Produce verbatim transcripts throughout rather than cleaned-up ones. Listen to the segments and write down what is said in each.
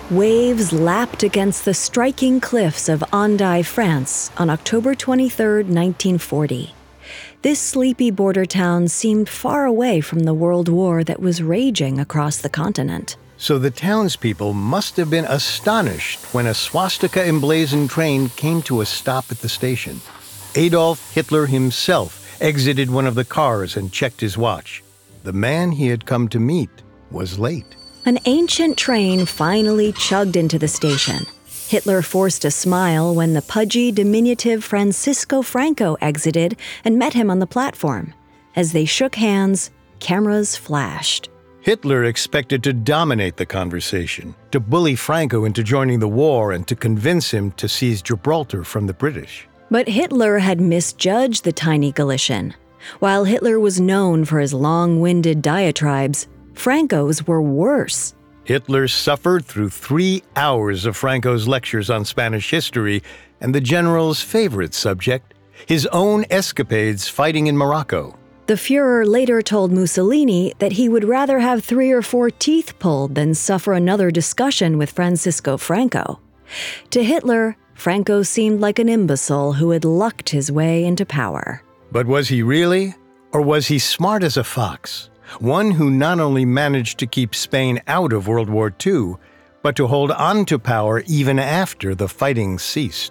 Waves lapped against the striking cliffs of Hendaye, France, on October twenty-third, nineteen forty. This sleepy border town seemed far away from the world war that was raging across the continent. So the townspeople must have been astonished when a swastika-emblazoned train came to a stop at the station. Adolf Hitler himself exited one of the cars and checked his watch. The man he had come to meet was late. An ancient train finally chugged into the station. Hitler forced a smile when the pudgy, diminutive Francisco Franco exited and met him on the platform. As they shook hands, cameras flashed. Hitler expected to dominate the conversation, to bully Franco into joining the war and to convince him to seize Gibraltar from the British. But Hitler had misjudged the tiny Galician. While Hitler was known for his long-winded diatribes, Franco's were worse. Hitler suffered through three hours of Franco's lectures on Spanish history and the general's favorite subject, his own escapades fighting in Morocco. The Führer later told Mussolini that he would rather have three or four teeth pulled than suffer another discussion with Francisco Franco. To Hitler, Franco seemed like an imbecile who had lucked his way into power. But was he really? Or was he smart as a fox? One who not only managed to keep Spain out of World War Two, but to hold on to power even after the fighting ceased.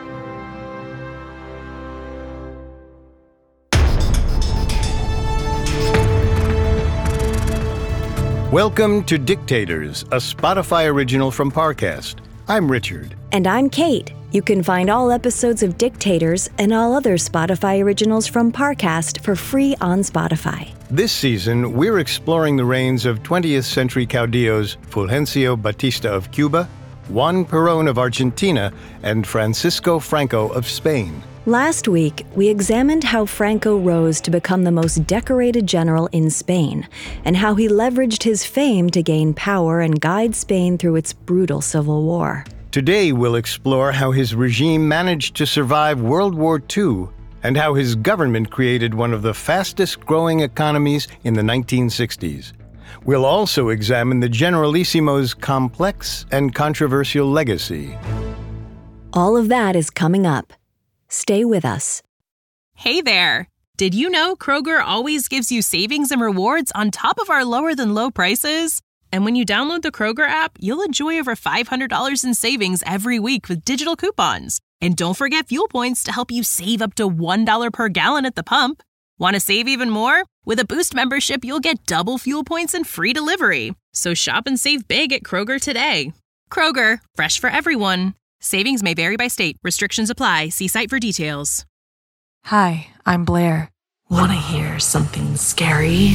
Welcome to Dictators, a Spotify original from Parcast. I'm Richard. And I'm Kate. You can find all episodes of Dictators and all other Spotify originals from Parcast for free on Spotify. This season, we're exploring the reigns of twentieth century caudillos Fulgencio Batista of Cuba, Juan Perón of Argentina, and Francisco Franco of Spain. Last week, we examined how Franco rose to become the most decorated general in Spain, and how he leveraged his fame to gain power and guide Spain through its brutal civil war. Today, we'll explore how his regime managed to survive World War Two and how his government created one of the fastest-growing economies in the nineteen sixties. We'll also examine the Generalissimo's complex and controversial legacy. All of that is coming up. Stay with us. Hey there! Did you know Kroger always gives you savings and rewards on top of our lower-than-low prices? And when you download the Kroger app, you'll enjoy over five hundred dollars in savings every week with digital coupons. And don't forget fuel points to help you save up to one dollar per gallon at the pump. Want to save even more? With a Boost membership, you'll get double fuel points and free delivery. So shop and save big at Kroger today. Kroger, fresh for everyone. Savings may vary by state. Restrictions apply. See site for details. Hi, I'm Blair. Want to hear something scary?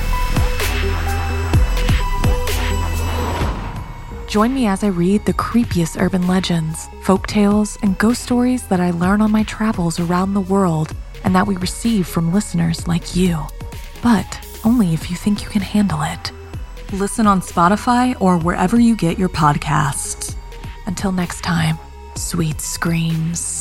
Join me as I read the creepiest urban legends, folktales, and ghost stories that I learn on my travels around the world and that we receive from listeners like you. But only if you think you can handle it. Listen on Spotify or wherever you get your podcasts. Until next time, sweet screams.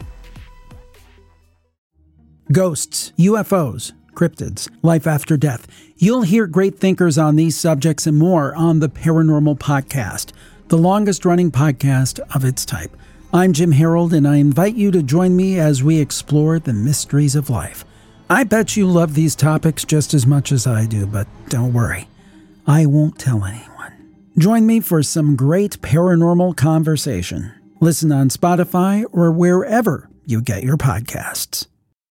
Ghosts, U F Os, cryptids, life after death. You'll hear great thinkers on these subjects and more on the Paranormal Podcast, the longest-running podcast of its type. I'm Jim Harold, and I invite you to join me as we explore the mysteries of life. I bet you love these topics just as much as I do, but don't worry. I won't tell anyone. Join me for some great paranormal conversation. Listen on Spotify or wherever you get your podcasts.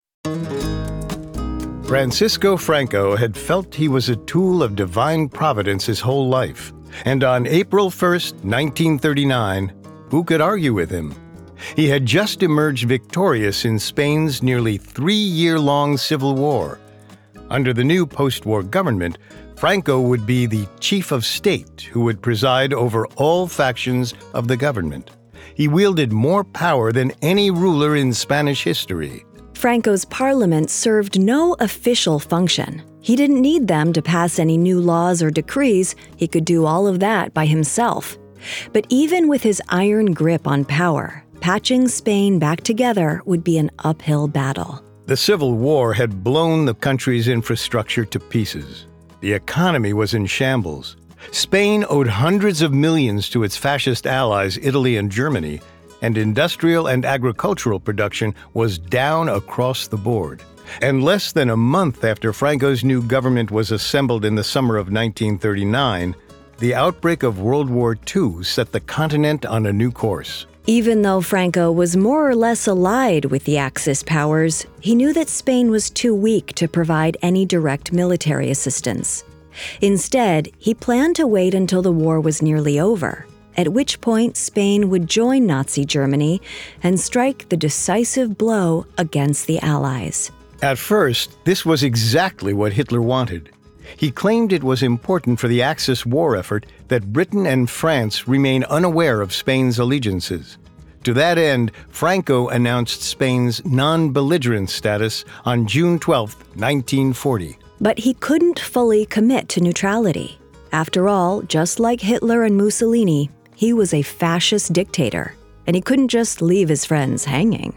Francisco Franco had felt he was a tool of divine providence his whole life. And on April first, nineteen thirty-nine, who could argue with him? He had just emerged victorious in Spain's nearly three-year-long civil war. Under the new post-war government, Franco would be the chief of state who would preside over all factions of the government. He wielded more power than any ruler in Spanish history. Franco's parliament served no official function. He didn't need them to pass any new laws or decrees. He could do all of that by himself. But even with his iron grip on power, patching Spain back together would be an uphill battle. The Civil War had blown the country's infrastructure to pieces. The economy was in shambles. Spain owed hundreds of millions to its fascist allies, Italy and Germany, and industrial and agricultural production was down across the board. And less than a month after Franco's new government was assembled in the summer of nineteen thirty-nine, the outbreak of World War Two set the continent on a new course. Even though Franco was more or less allied with the Axis powers, he knew that Spain was too weak to provide any direct military assistance. Instead, he planned to wait until the war was nearly over, at which point Spain would join Nazi Germany and strike the decisive blow against the Allies. At first, this was exactly what Hitler wanted. He claimed it was important for the Axis war effort that Britain and France remain unaware of Spain's allegiances. To that end, Franco announced Spain's non-belligerent status on June twelfth, nineteen forty. But he couldn't fully commit to neutrality. After all, just like Hitler and Mussolini, he was a fascist dictator, and he couldn't just leave his friends hanging.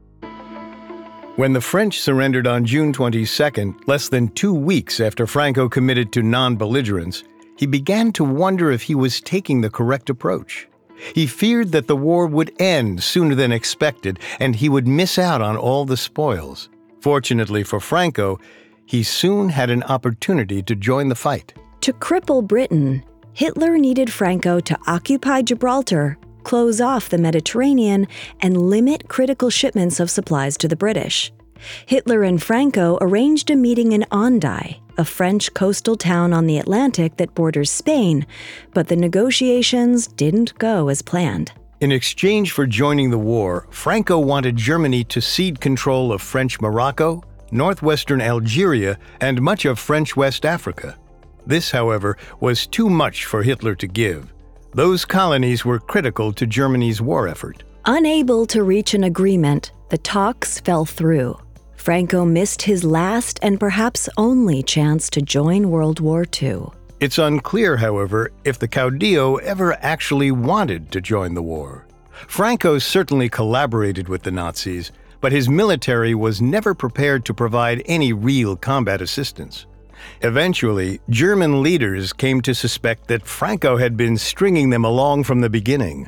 When the French surrendered on June twenty-second, less than two weeks after Franco committed to non-belligerence, he began to wonder if he was taking the correct approach. He feared that the war would end sooner than expected, and he would miss out on all the spoils. Fortunately for Franco, he soon had an opportunity to join the fight. To cripple Britain, Hitler needed Franco to occupy Gibraltar, close off the Mediterranean, and limit critical shipments of supplies to the British. Hitler and Franco arranged a meeting in Hendaye, a French coastal town on the Atlantic that borders Spain, but the negotiations didn't go as planned. In exchange for joining the war, Franco wanted Germany to cede control of French Morocco, northwestern Algeria, and much of French West Africa. This, however, was too much for Hitler to give. Those colonies were critical to Germany's war effort. Unable to reach an agreement, the talks fell through. Franco missed his last and perhaps only chance to join World War Two. It's unclear, however, if the caudillo ever actually wanted to join the war. Franco certainly collaborated with the Nazis, but his military was never prepared to provide any real combat assistance. Eventually, German leaders came to suspect that Franco had been stringing them along from the beginning.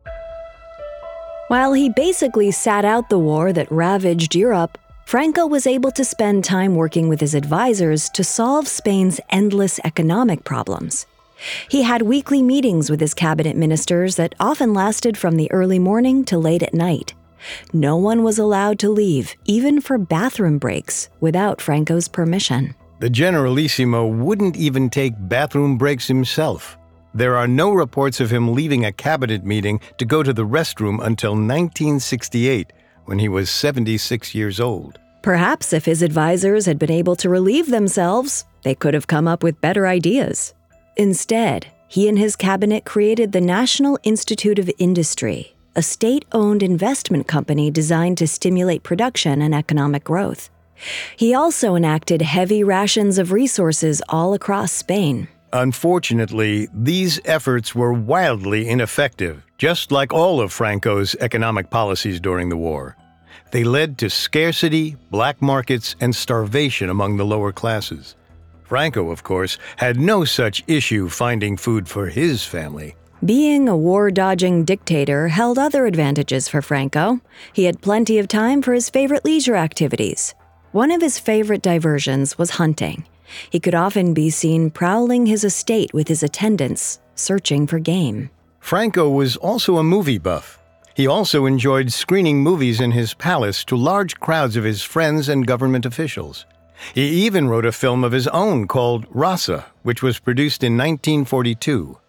While he basically sat out the war that ravaged Europe, Franco was able to spend time working with his advisors to solve Spain's endless economic problems. He had weekly meetings with his cabinet ministers that often lasted from the early morning to late at night. No one was allowed to leave, even for bathroom breaks, without Franco's permission. The Generalissimo wouldn't even take bathroom breaks himself. There are no reports of him leaving a cabinet meeting to go to the restroom until nineteen sixty-eight, when he was seventy-six years old. Perhaps if his advisors had been able to relieve themselves, they could have come up with better ideas. Instead, he and his cabinet created the National Institute of Industry, a state-owned investment company designed to stimulate production and economic growth. He also enacted heavy rations of resources all across Spain. Unfortunately, these efforts were wildly ineffective, just like all of Franco's economic policies during the war. They led to scarcity, black markets, and starvation among the lower classes. Franco, of course, had no such issue finding food for his family. Being a war-dodging dictator held other advantages for Franco. He had plenty of time for his favorite leisure activities. One of his favorite diversions was hunting. He could often be seen prowling his estate with his attendants, searching for game. Franco was also a movie buff. He also enjoyed screening movies in his palace to large crowds of his friends and government officials. He even wrote a film of his own called Rasa, which was produced in nineteen forty-two.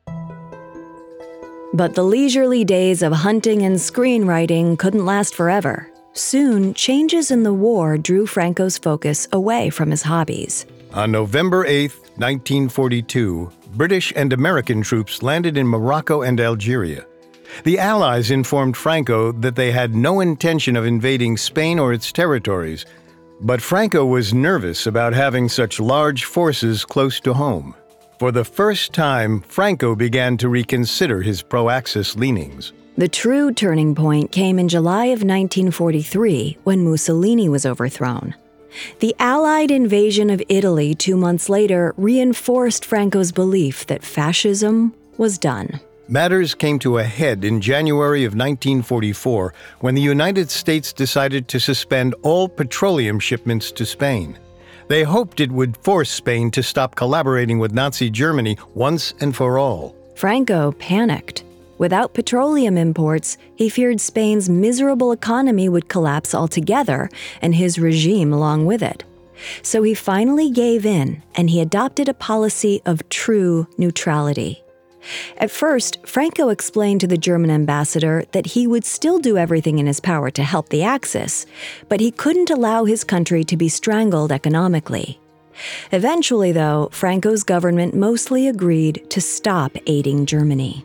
But the leisurely days of hunting and screenwriting couldn't last forever. Soon, changes in the war drew Franco's focus away from his hobbies. On November eighth, nineteen forty-two, British and American troops landed in Morocco and Algeria. The Allies informed Franco that they had no intention of invading Spain or its territories, but Franco was nervous about having such large forces close to home. For the first time, Franco began to reconsider his pro-Axis leanings. The true turning point came in July of nineteen forty-three, when Mussolini was overthrown. The Allied invasion of Italy two months later reinforced Franco's belief that fascism was done. Matters came to a head in January of nineteen forty-four when the United States decided to suspend all petroleum shipments to Spain. They hoped it would force Spain to stop collaborating with Nazi Germany once and for all. Franco panicked. Without petroleum imports, he feared Spain's miserable economy would collapse altogether and his regime along with it. So he finally gave in and he adopted a policy of true neutrality. At first, Franco explained to the German ambassador that he would still do everything in his power to help the Axis, but he couldn't allow his country to be strangled economically. Eventually, though, Franco's government mostly agreed to stop aiding Germany.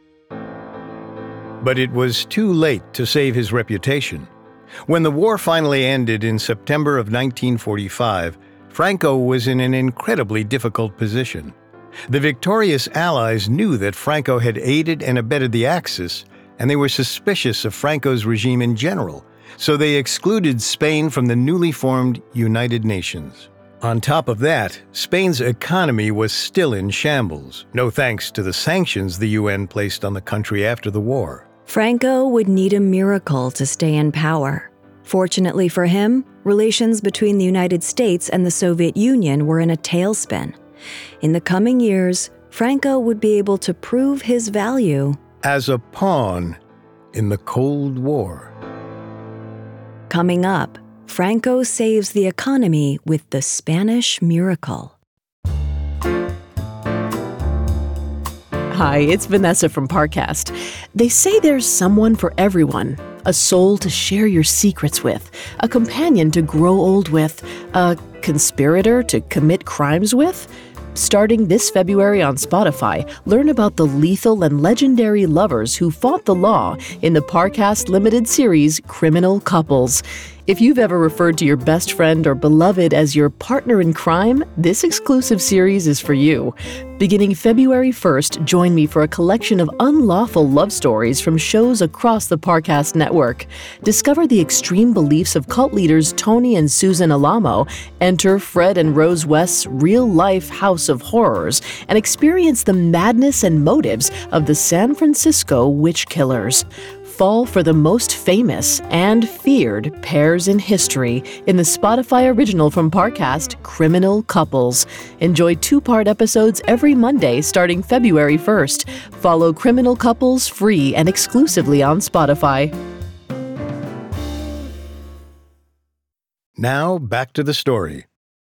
But it was too late to save his reputation. When the war finally ended in September of nineteen forty-five, Franco was in an incredibly difficult position. The victorious Allies knew that Franco had aided and abetted the Axis, and they were suspicious of Franco's regime in general, so they excluded Spain from the newly formed United Nations. On top of that, Spain's economy was still in shambles, no thanks to the sanctions the U N placed on the country after the war. Franco would need a miracle to stay in power. Fortunately for him, relations between the United States and the Soviet Union were in a tailspin. In the coming years, Franco would be able to prove his value as a pawn in the Cold War. Coming up, Franco saves the economy with the Spanish miracle. Hi, it's Vanessa from Parcast. They say there's someone for everyone. A soul to share your secrets with, a companion to grow old with, a conspirator to commit crimes with. Starting this February on Spotify, learn about the lethal and legendary lovers who fought the law in the Parcast limited series Criminal Couples. If you've ever referred to your best friend or beloved as your partner in crime, this exclusive series is for you. Beginning February first, join me for a collection of unlawful love stories from shows across the Parcast network. Discover the extreme beliefs of cult leaders Tony and Susan Alamo, enter Fred and Rose West's real-life house of horrors, and experience the madness and motives of the San Francisco witch killers. Fall for the most famous and feared pairs in history in the Spotify original from Parcast, Criminal Couples. Enjoy two-part episodes every Monday starting February first. Follow Criminal Couples free and exclusively on Spotify. Now, back to the story.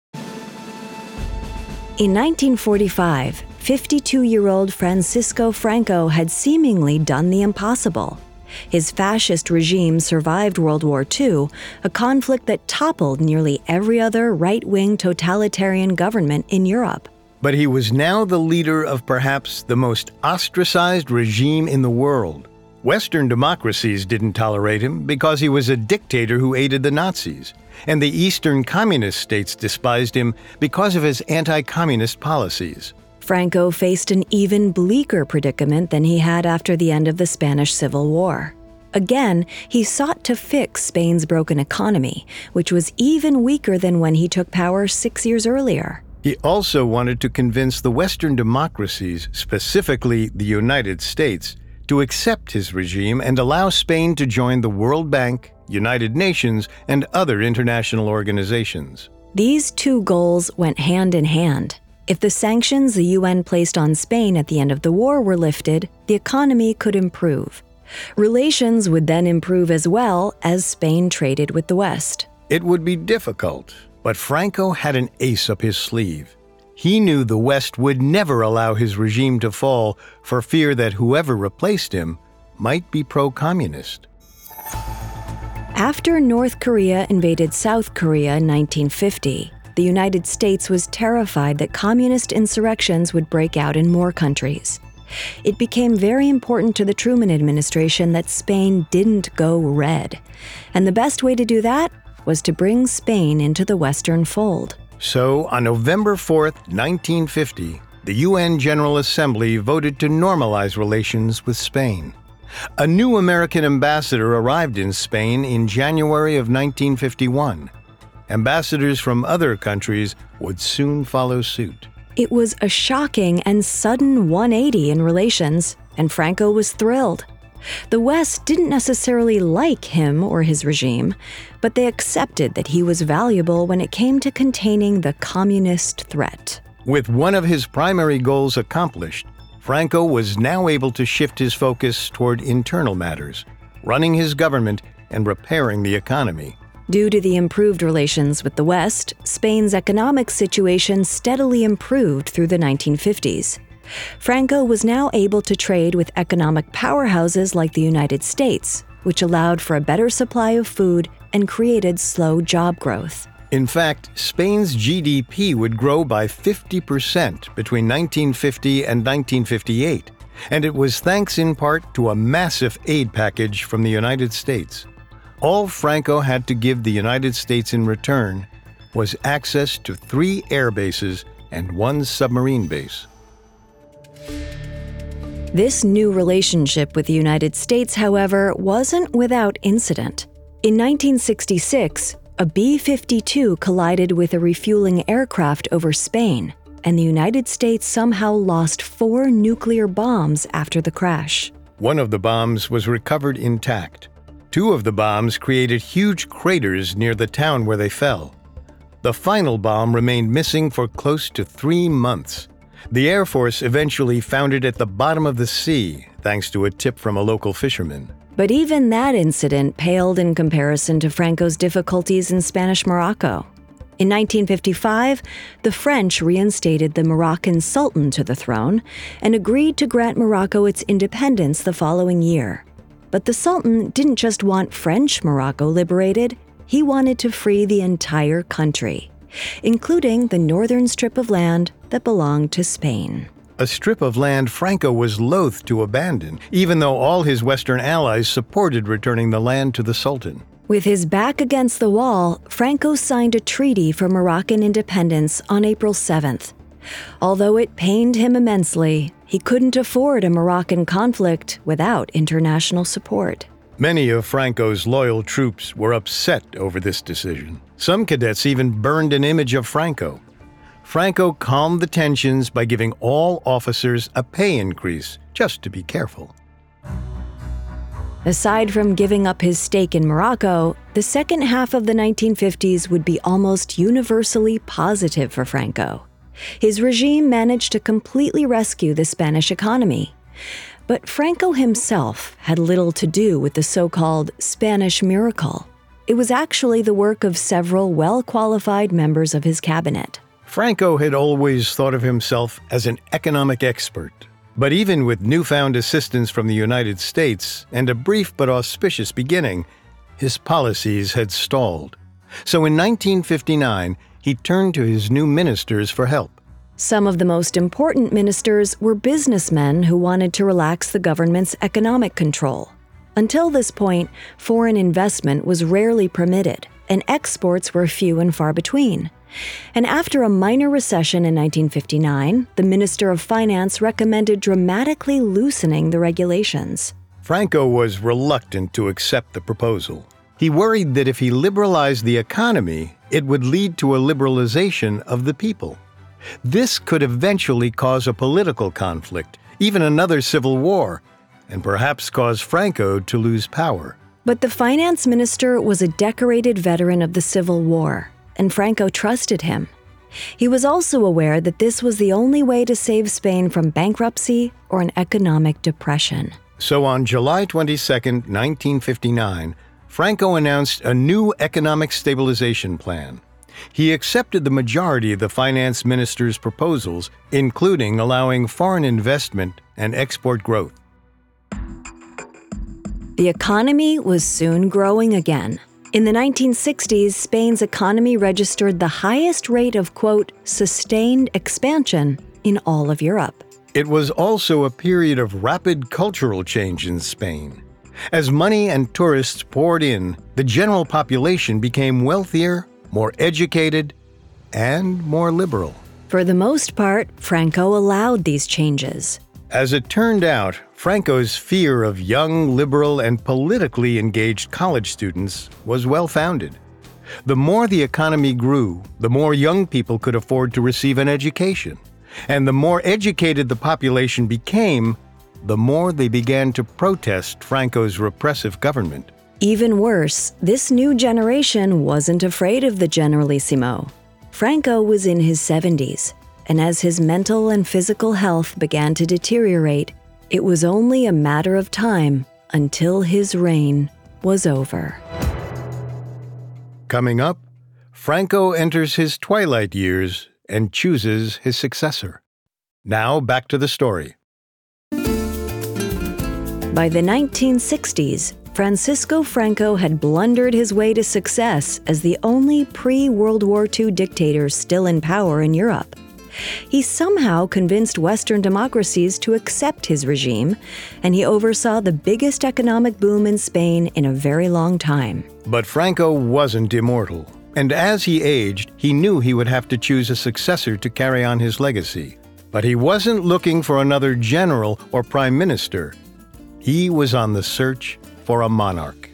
In nineteen forty-five, fifty-two-year-old Francisco Franco had seemingly done the impossible. His fascist regime survived World War Two, a conflict that toppled nearly every other right-wing totalitarian government in Europe. But he was now the leader of perhaps the most ostracized regime in the world. Western democracies didn't tolerate him because he was a dictator who aided the Nazis, and the Eastern communist states despised him because of his anti-communist policies. Franco faced an even bleaker predicament than he had after the end of the Spanish Civil War. Again, he sought to fix Spain's broken economy, which was even weaker than when he took power six years earlier. He also wanted to convince the Western democracies, specifically the United States, to accept his regime and allow Spain to join the World Bank, United Nations, and other international organizations. These two goals went hand in hand. If the sanctions the U N placed on Spain at the end of the war were lifted, the economy could improve. Relations would then improve as well as Spain traded with the West. It would be difficult, but Franco had an ace up his sleeve. He knew the West would never allow his regime to fall for fear that whoever replaced him might be pro-communist. After North Korea invaded South Korea in nineteen fifty, the United States was terrified that communist insurrections would break out in more countries. It became very important to the Truman administration that Spain didn't go red. And the best way to do that was to bring Spain into the Western fold. So, on November fourth, nineteen fifty, the U N General Assembly voted to normalize relations with Spain. A new American ambassador arrived in Spain in January of nineteen fifty-one. Ambassadors from other countries would soon follow suit. It was a shocking and sudden one eighty in relations, and Franco was thrilled. The West didn't necessarily like him or his regime, but they accepted that he was valuable when it came to containing the communist threat. With one of his primary goals accomplished, Franco was now able to shift his focus toward internal matters, running his government and repairing the economy. Due to the improved relations with the West, Spain's economic situation steadily improved through the nineteen fifties. Franco was now able to trade with economic powerhouses like the United States, which allowed for a better supply of food and created slow job growth. In fact, Spain's G D P would grow by fifty percent between nineteen fifty and nineteen fifty-eight, and it was thanks in part to a massive aid package from the United States. All Franco had to give the United States in return was access to three air bases and one submarine base. This new relationship with the United States, however, wasn't without incident. In nineteen sixty-six, a B fifty-two collided with a refueling aircraft over Spain, and the United States somehow lost four nuclear bombs after the crash. One of the bombs was recovered intact. Two of the bombs created huge craters near the town where they fell. The final bomb remained missing for close to three months. The Air Force eventually found it at the bottom of the sea, thanks to a tip from a local fisherman. But even that incident paled in comparison to Franco's difficulties in Spanish Morocco. In nineteen fifty-five, the French reinstated the Moroccan Sultan to the throne and agreed to grant Morocco its independence the following year. But the Sultan didn't just want French Morocco liberated, he wanted to free the entire country, including the northern strip of land that belonged to Spain. A strip of land Franco was loath to abandon, even though all his Western allies supported returning the land to the Sultan. With his back against the wall, Franco signed a treaty for Moroccan independence on April seventh. Although it pained him immensely, he couldn't afford a Moroccan conflict without international support. Many of Franco's loyal troops were upset over this decision. Some cadets even burned an image of Franco. Franco calmed the tensions by giving all officers a pay increase, just to be careful. Aside from giving up his stake in Morocco, the second half of the nineteen fifties would be almost universally positive for Franco. His regime managed to completely rescue the Spanish economy. But Franco himself had little to do with the so-called Spanish miracle. It was actually the work of several well-qualified members of his cabinet. Franco had always thought of himself as an economic expert. But even with newfound assistance from the United States and a brief but auspicious beginning, his policies had stalled. So in nineteen fifty-nine, he turned to his new ministers for help. Some of the most important ministers were businessmen who wanted to relax the government's economic control. Until this point, foreign investment was rarely permitted, and exports were few and far between. And after a minor recession in nineteen fifty-nine, the Minister of Finance recommended dramatically loosening the regulations. Franco was reluctant to accept the proposal. He worried that if he liberalized the economy, it would lead to a liberalization of the people. This could eventually cause a political conflict, even another civil war, and perhaps cause Franco to lose power. But the finance minister was a decorated veteran of the Civil War, and Franco trusted him. He was also aware that this was the only way to save Spain from bankruptcy or an economic depression. So on July twenty-second, nineteen fifty-nine, Franco announced a new economic stabilization plan. He accepted the majority of the finance minister's proposals, including allowing foreign investment and export growth. The economy was soon growing again. In the nineteen sixties, Spain's economy registered the highest rate of, quote, sustained expansion in all of Europe. It was also a period of rapid cultural change in Spain. As money and tourists poured in, the general population became wealthier, more educated, and more liberal. For the most part, Franco allowed these changes. As it turned out, Franco's fear of young, liberal, and politically engaged college students was well-founded. The more the economy grew, the more young people could afford to receive an education. And the more educated the population became, the more they began to protest Franco's repressive government. Even worse, this new generation wasn't afraid of the Generalissimo. Franco was in his seventies, and as his mental and physical health began to deteriorate, it was only a matter of time until his reign was over. Coming up, Franco enters his twilight years and chooses his successor. Now back to the story. By the nineteen sixties, Francisco Franco had blundered his way to success as the only pre-World War Two dictator still in power in Europe. He somehow convinced Western democracies to accept his regime, and he oversaw the biggest economic boom in Spain in a very long time. But Franco wasn't immortal, and as he aged, he knew he would have to choose a successor to carry on his legacy. But he wasn't looking for another general or prime minister. He was on the search for a monarch.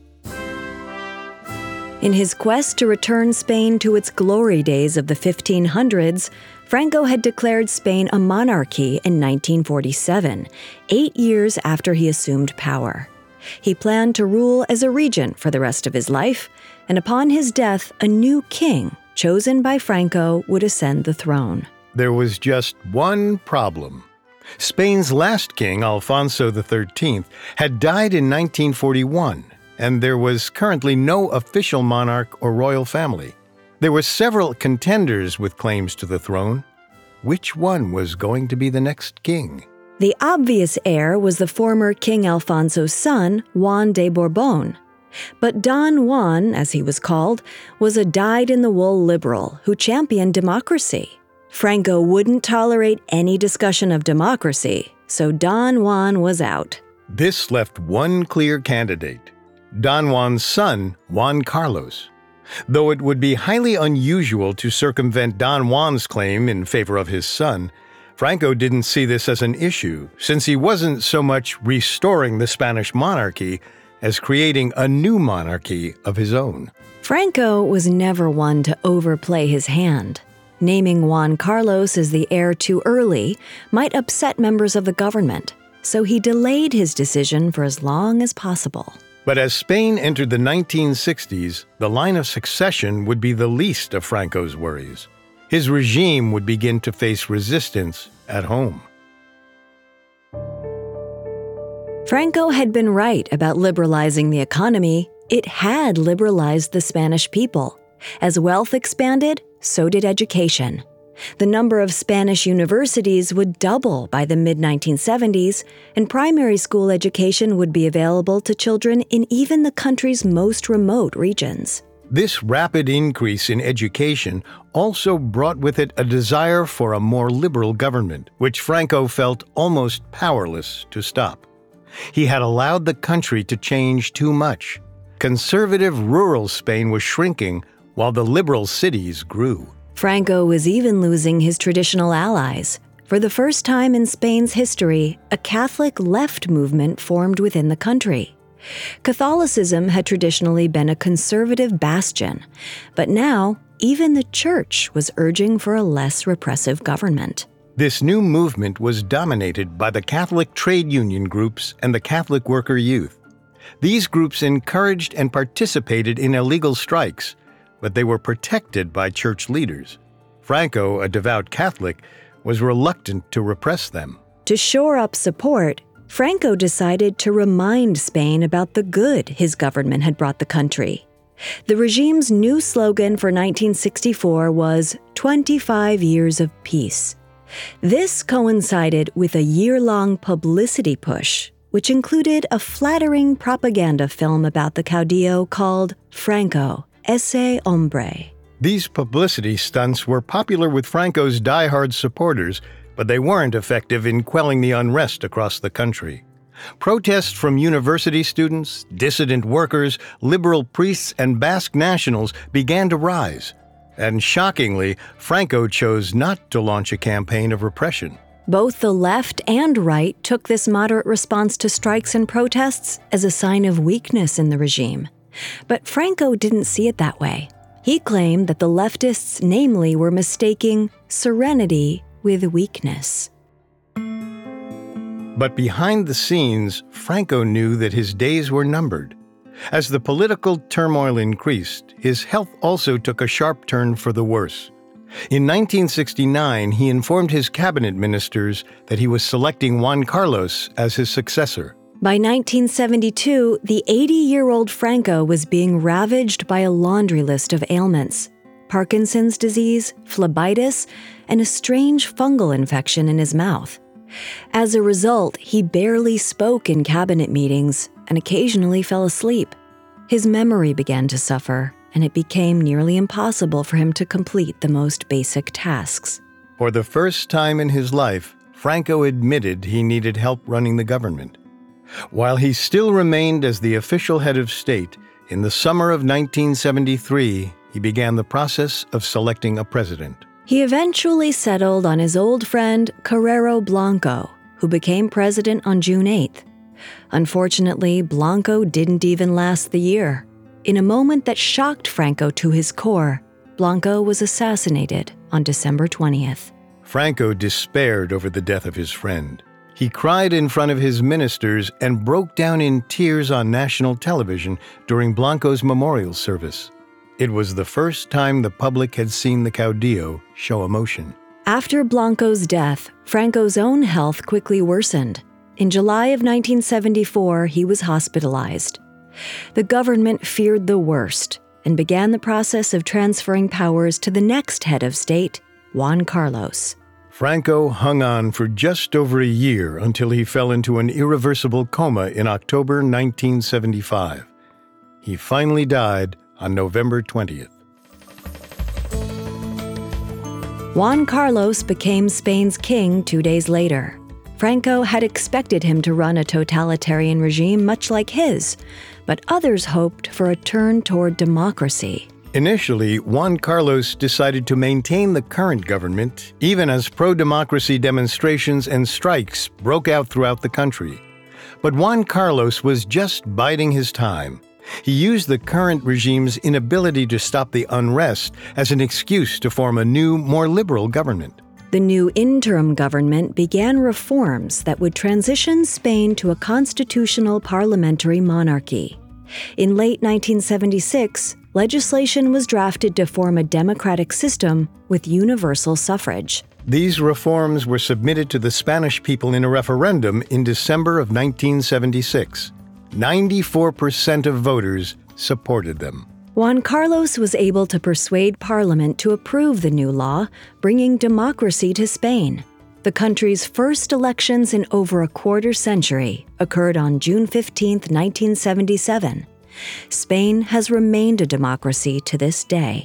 In his quest to return Spain to its glory days of the fifteen hundreds, Franco had declared Spain a monarchy in nineteen forty-seven, eight years after he assumed power. He planned to rule as a regent for the rest of his life, and upon his death, a new king, chosen by Franco, would ascend the throne. There was just one problem. Spain's last king, Alfonso the thirteenth, had died in nineteen forty-one, and there was currently no official monarch or royal family. There were several contenders with claims to the throne. Which one was going to be the next king? The obvious heir was the former King Alfonso's son, Juan de Borbón. But Don Juan, as he was called, was a dyed-in-the-wool liberal who championed democracy. Franco wouldn't tolerate any discussion of democracy, so Don Juan was out. This left one clear candidate, Don Juan's son, Juan Carlos. Though it would be highly unusual to circumvent Don Juan's claim in favor of his son, Franco didn't see this as an issue, since he wasn't so much restoring the Spanish monarchy as creating a new monarchy of his own. Franco was never one to overplay his hand. Naming Juan Carlos as the heir too early might upset members of the government, so he delayed his decision for as long as possible. But as Spain entered the nineteen sixties, the line of succession would be the least of Franco's worries. His regime would begin to face resistance at home. Franco had been right about liberalizing the economy. It had liberalized the Spanish people. As wealth expanded, so did education. The number of Spanish universities would double by the mid nineteen seventies, and primary school education would be available to children in even the country's most remote regions. This rapid increase in education also brought with it a desire for a more liberal government, which Franco felt almost powerless to stop. He had allowed the country to change too much. Conservative rural Spain was shrinking, while the liberal cities grew. Franco was even losing his traditional allies. For the first time in Spain's history, a Catholic left movement formed within the country. Catholicism had traditionally been a conservative bastion, but now even the church was urging for a less repressive government. This new movement was dominated by the Catholic trade union groups and the Catholic worker youth. These groups encouraged and participated in illegal strikes, but they were protected by church leaders. Franco, a devout Catholic, was reluctant to repress them. To shore up support, Franco decided to remind Spain about the good his government had brought the country. The regime's new slogan for nineteen sixty-four was twenty-five years of peace. This coincided with a year-long publicity push, which included a flattering propaganda film about the caudillo called Franco, Ese Hombre. These publicity stunts were popular with Franco's diehard supporters, but they weren't effective in quelling the unrest across the country. Protests from university students, dissident workers, liberal priests, and Basque nationals began to rise. And shockingly, Franco chose not to launch a campaign of repression. Both the left and right took this moderate response to strikes and protests as a sign of weakness in the regime. But Franco didn't see it that way. He claimed that the leftists namely were mistaking serenity with weakness. But behind the scenes, Franco knew that his days were numbered. As the political turmoil increased, his health also took a sharp turn for the worse. In nineteen sixty-nine, he informed his cabinet ministers that he was selecting Juan Carlos as his successor. By nineteen seventy-two, the eighty-year-old Franco was being ravaged by a laundry list of ailments: Parkinson's disease, phlebitis, and a strange fungal infection in his mouth. As a result, he barely spoke in cabinet meetings and occasionally fell asleep. His memory began to suffer, and it became nearly impossible for him to complete the most basic tasks. For the first time in his life, Franco admitted he needed help running the government. While he still remained as the official head of state, in the summer of nineteen seventy-three, he began the process of selecting a president. He eventually settled on his old friend Carrero Blanco, who became president on June eighth. Unfortunately, Blanco didn't even last the year. In a moment that shocked Franco to his core, Blanco was assassinated on December twentieth. Franco despaired over the death of his friend. He cried in front of his ministers and broke down in tears on national television during Blanco's memorial service. It was the first time the public had seen the caudillo show emotion. After Blanco's death, Franco's own health quickly worsened. In July of nineteen seventy-four, he was hospitalized. The government feared the worst and began the process of transferring powers to the next head of state, Juan Carlos. Franco hung on for just over a year until he fell into an irreversible coma in October nineteen seventy-five. He finally died on November twentieth. Juan Carlos became Spain's king two days later. Franco had expected him to run a totalitarian regime much like his, but others hoped for a turn toward democracy. Initially, Juan Carlos decided to maintain the current government, even as pro-democracy demonstrations and strikes broke out throughout the country. But Juan Carlos was just biding his time. He used the current regime's inability to stop the unrest as an excuse to form a new, more liberal government. The new interim government began reforms that would transition Spain to a constitutional parliamentary monarchy. In late nineteen seventy-six, legislation was drafted to form a democratic system with universal suffrage. These reforms were submitted to the Spanish people in a referendum in December of nineteen seventy-six. ninety-four percent of voters supported them. Juan Carlos was able to persuade Parliament to approve the new law, bringing democracy to Spain. The country's first elections in over a quarter century occurred on June fifteenth, nineteen seventy-seven. Spain has remained a democracy to this day.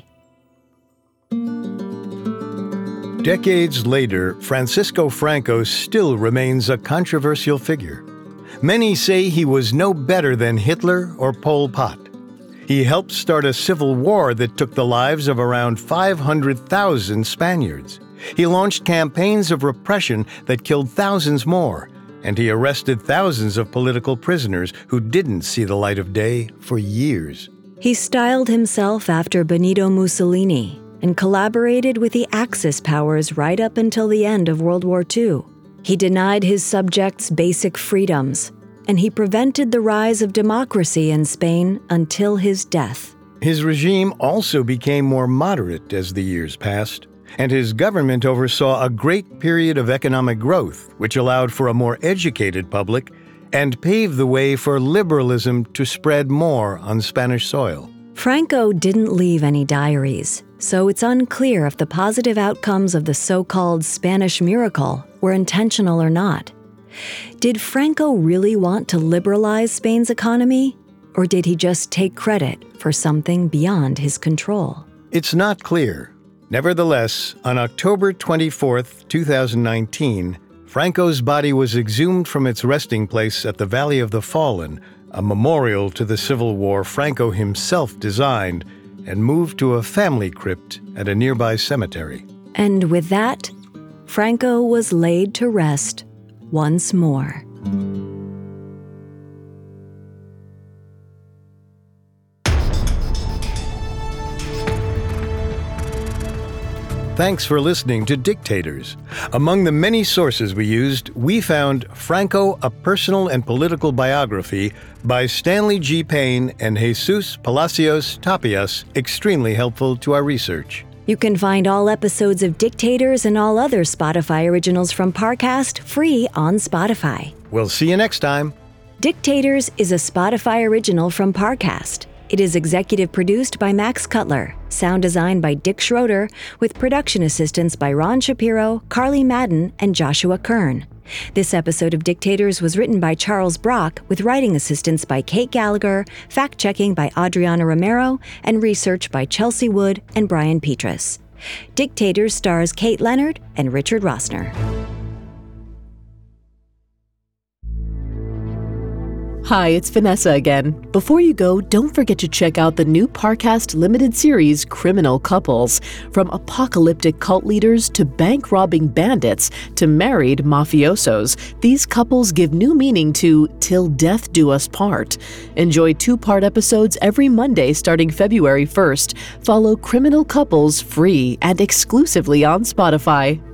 Decades later, Francisco Franco still remains a controversial figure. Many say he was no better than Hitler or Pol Pot. He helped start a civil war that took the lives of around five hundred thousand Spaniards. He launched campaigns of repression that killed thousands more, and he arrested thousands of political prisoners who didn't see the light of day for years. He styled himself after Benito Mussolini and collaborated with the Axis powers right up until the end of World War Two. He denied his subjects basic freedoms, and he prevented the rise of democracy in Spain until his death. His regime also became more moderate as the years passed, and his government oversaw a great period of economic growth, which allowed for a more educated public and paved the way for liberalism to spread more on Spanish soil. Franco didn't leave any diaries, so it's unclear if the positive outcomes of the so-called Spanish miracle were intentional or not. Did Franco really want to liberalize Spain's economy, or did he just take credit for something beyond his control? It's not clear. Nevertheless, on October twenty-fourth, two thousand nineteen, Franco's body was exhumed from its resting place at the Valley of the Fallen, a memorial to the Civil War Franco himself designed, and moved to a family crypt at a nearby cemetery. And with that, Franco was laid to rest once more. Thanks for listening to Dictators. Among the many sources we used, we found Franco, A Personal and Political Biography by Stanley G. Payne and Jesus Palacios Tapias extremely helpful to our research. You can find all episodes of Dictators and all other Spotify originals from Parcast free on Spotify. We'll see you next time. Dictators is a Spotify original from Parcast. It is executive produced by Max Cutler, sound designed by Dick Schroeder, with production assistance by Ron Shapiro, Carly Madden, and Joshua Kern. This episode of Dictators was written by Charles Brock, with writing assistance by Kate Gallagher, fact-checking by Adriana Romero, and research by Chelsea Wood and Brian Petrus. Dictators stars Kate Leonard and Richard Rossner. Hi, it's Vanessa again. Before you go, don't forget to check out the new Parcast limited series, Criminal Couples. From apocalyptic cult leaders to bank-robbing bandits to married mafiosos, these couples give new meaning to Till Death Do Us Part. Enjoy two-part episodes every Monday starting February first. Follow Criminal Couples free and exclusively on Spotify.